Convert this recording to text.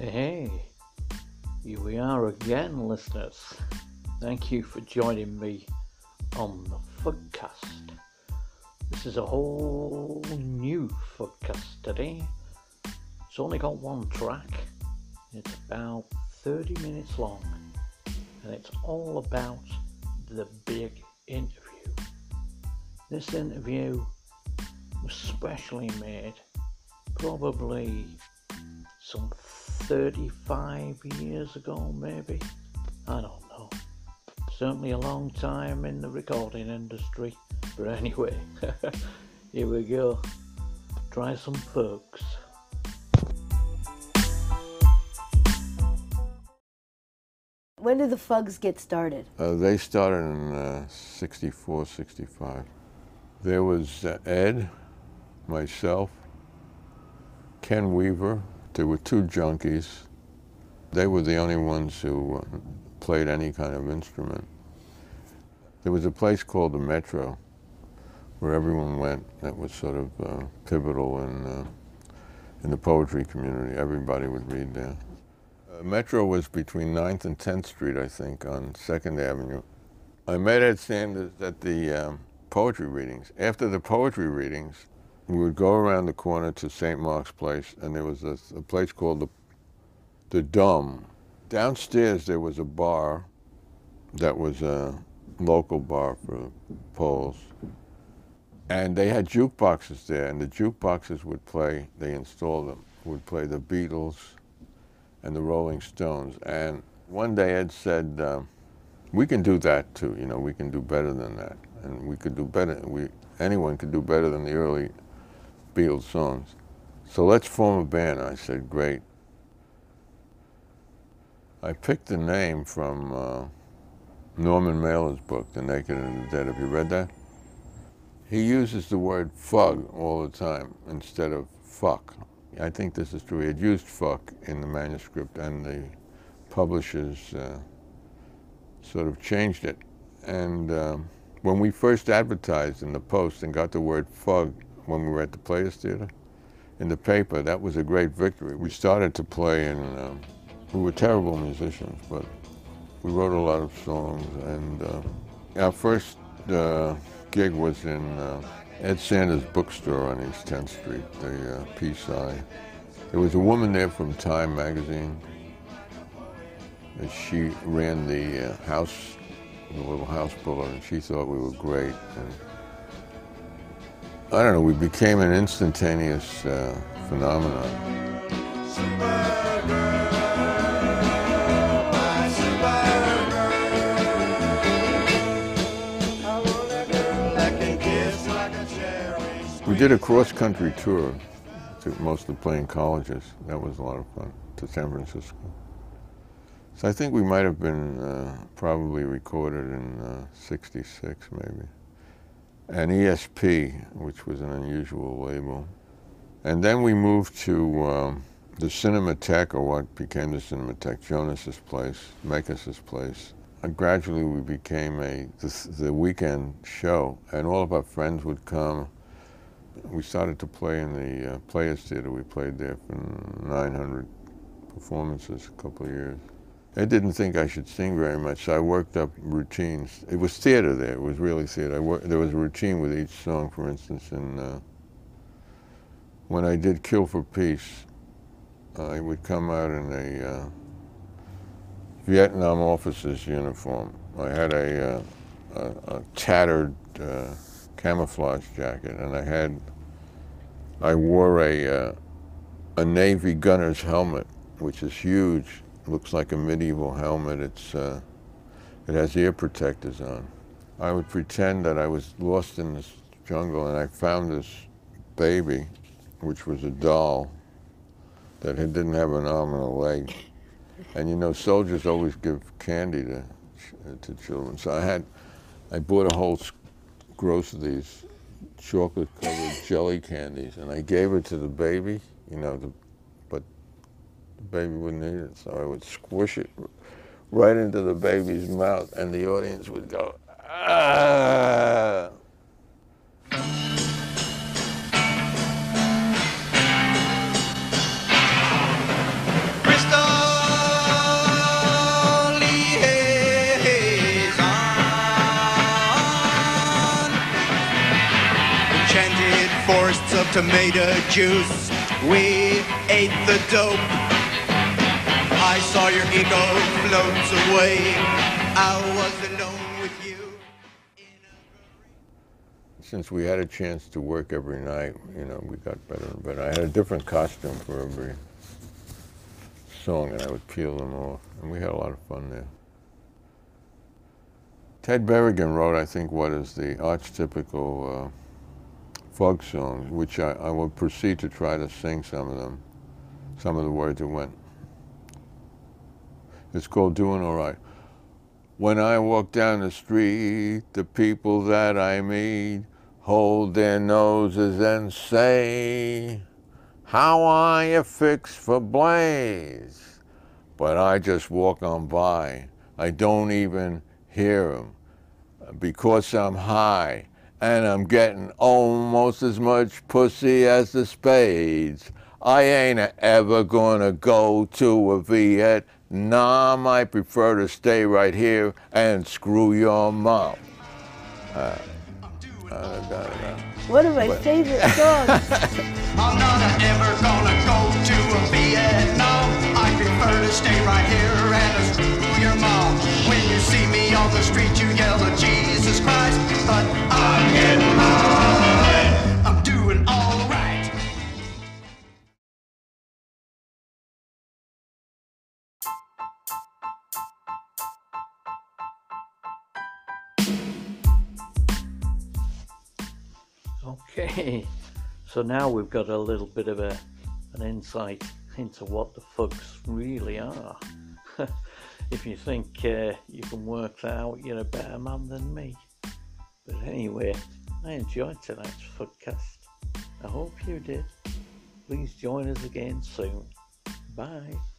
Hey, here we are again, listeners. Thank you for joining me on the Fugcast. This is a whole new Fugcast today. It's only got one track. It's about 30 minutes long, and it's all about the big interview. This interview was specially made probably some 35 years ago, maybe. I don't know. Certainly a long time in the recording industry. But anyway, here we go. Try some Fugs. When did the Fugs get started? They started in 64, 65. There was Ed, myself, Ken Weaver. There were two junkies. They were the only ones who played any kind of instrument. There was a place called the Metro where everyone went. That was sort of pivotal in the poetry community. Everybody would read there. Metro was between 9th and 10th Street, I think, on 2nd Avenue. I met Ed Sanders at the poetry readings. After the poetry readings, we would go around the corner to St. Mark's Place, and there was a place called the Dome. Downstairs there was a bar that was a local bar for Poles, and they had jukeboxes there, and the jukeboxes would play, they installed them, would play the Beatles and the Rolling Stones. And one day Ed said, we can do that too, you know, we can do better than that, and we could do better, anyone could do better than the early Beatles songs. So let's form a band. I said, great. I picked the name from Norman Mailer's book, The Naked and the Dead. Have you read that? He uses the word fug all the time instead of fuck. I think this is true. He had used fuck in the manuscript, and the publishers sort of changed it. And when we first advertised in the Post and got the word fug when we were at the Players Theater, in the paper, that was a great victory. We started to play, and we were terrible musicians, but we wrote a lot of songs. And our first gig was in Ed Sanders' bookstore on East 10th Street, the Peace-Eye. There was a woman there from Time magazine. And she ran the little house bulletin, and she thought we were great. And I don't know, we became an instantaneous phenomenon. We did a cross-country tour, mostly playing colleges. That was a lot of fun, to San Francisco. So I think we might have been probably recorded in 66, maybe. And ESP, which was an unusual label. And then we moved to the Cinematheque, or what became the Cinematheque, Jonas's place, Makis's place. And gradually we became the weekend show, and all of our friends would come. We started to play in the Players Theater. We played there for 900 performances a couple of years. I didn't think I should sing very much, so I worked up routines. It was theater there. It was really theater. There was a routine with each song. For instance, when I did Kill for Peace, I would come out in a Vietnam officer's uniform. I had a tattered camouflage jacket, and I wore a Navy gunner's helmet, which is huge. Looks like a medieval helmet. It has ear protectors on. I would pretend that I was lost in this jungle, and I found this baby, which was a doll that didn't have an arm and a leg. And you know, soldiers always give candy to children. So I bought a whole gross of these chocolate-covered jelly candies, and I gave it to the baby, you know, but the baby wouldn't eat it, so I would squish it right into the baby's mouth, and the audience would go, ah! Crystal chanted forests of tomato juice. We ate the dope. I saw your ego float away. I was alone with you. Since we had a chance to work every night, you know, we got better and better. I had a different costume for every song, and I would peel them off, and we had a lot of fun there. Ted Berrigan wrote, I think, what is the archetypical folk songs, which I will proceed to try to sing some of them, some of the words that went. It's called Doing All Right. When I walk down the street, the people that I meet hold their noses and say, "How are you fixed for Blaze?" But I just walk on by. I don't even hear them because I'm high and I'm getting almost as much pussy as the Spades. I ain't ever gonna go to a Vietnam. I prefer to stay right here and screw your mom. One of my favorite songs. I'm not ever gonna go to a Vietnam. I prefer to stay right here and screw your mom. When you see me on the street, you yell at Jesus Christ. But I'm getting mine. I'm doing all right. Okay, so now we've got a little bit of an insight into what the Fugs really are. If you think you can work that out, you're a better man than me. But anyway, I enjoyed tonight's Fugcast. I hope you did. Please join us again soon. Bye.